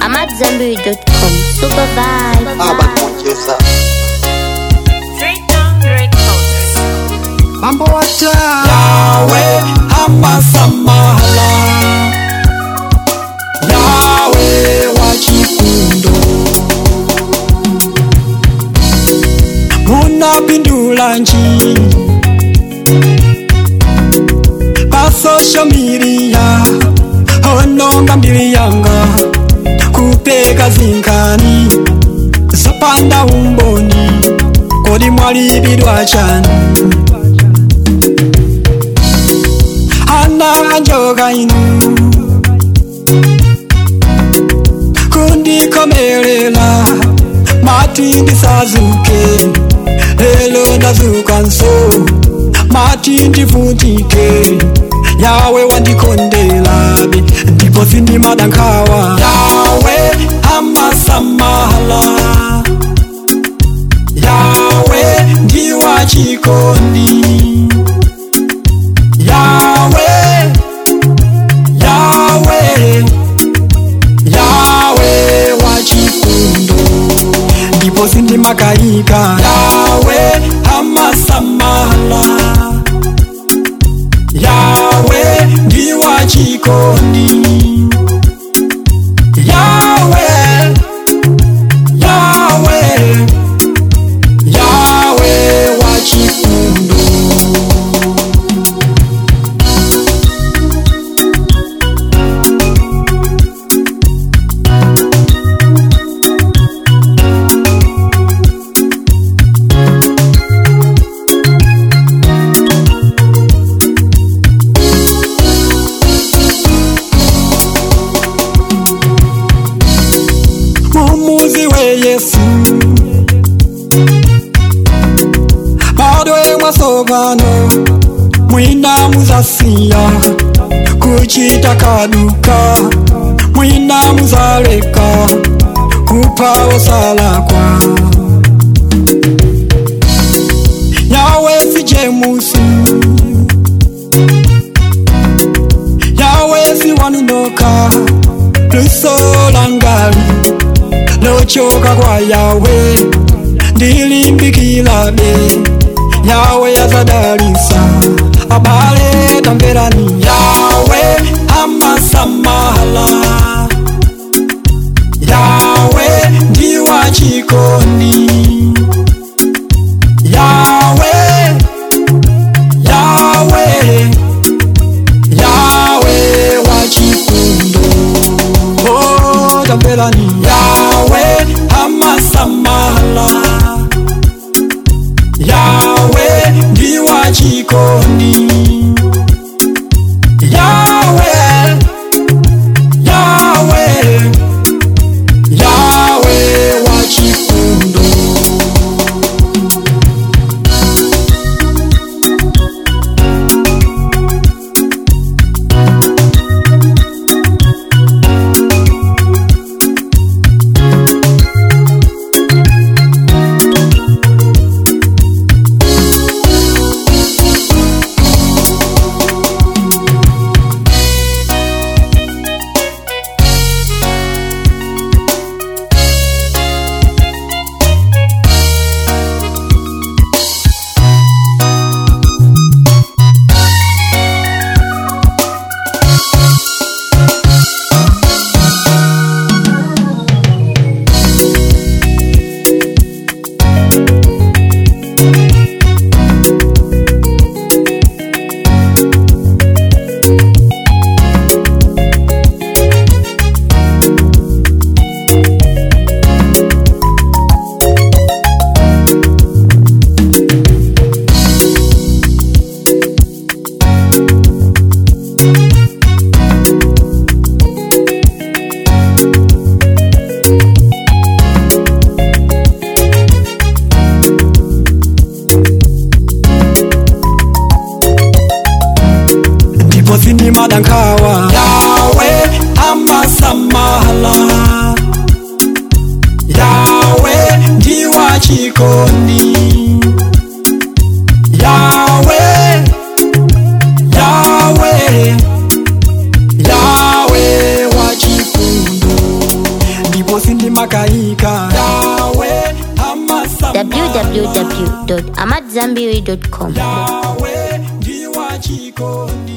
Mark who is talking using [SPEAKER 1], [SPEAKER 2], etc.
[SPEAKER 1] AmadZanbury.com. Super vibe.
[SPEAKER 2] Abakongeza
[SPEAKER 3] Mambo wata
[SPEAKER 2] Yawe amasamala Yawe wachikundo Munapindula nji Pa social media Ononga mbili yanga Kupeka zinkani Zapanda umboni Kodi mwali bidwa chani Ana anjoga inu Kundi komelela Matindi sazuke Lelo nazuka nso Matindi futike Yawe wandikondela Ndipo sindi madankawa Yawe amasamala Yawe ndiwa chikondi Yahweh, Yahweh, Yahweh wachikundo Ndipo sindi makaika Yahweh amasamala Yahweh ndiwa chikondi Yahweh, Yahweh, Yahweh wachikundo Mumuzi we Yesu Badwe mwasogano Mwina muzasiya Kuchita kaduka Mwina muzaleka Kupa osalakwa Yawe sije musu Yawe si wanunoka Lusolangali Lochoka kwa Yawe Ndilimbikilabe Yawe yazadalisa Abale tamberani Yawe amasamala Yawe ndiwa chikoni Yawe Yawe Yawe wachikundo Oh tambelani Yawe amasamala Yawe ndiwa chikoni Yawe Yawe Yawe wachikundo Sindi madankawa Yawe amasamala Yawe ndiwa chikoni Yawe Yawe Yawe wachikundo pano sindi makaika. Yawe amasamala
[SPEAKER 1] www.amadzambiri.com.
[SPEAKER 2] Yawe ndiwa chikondi.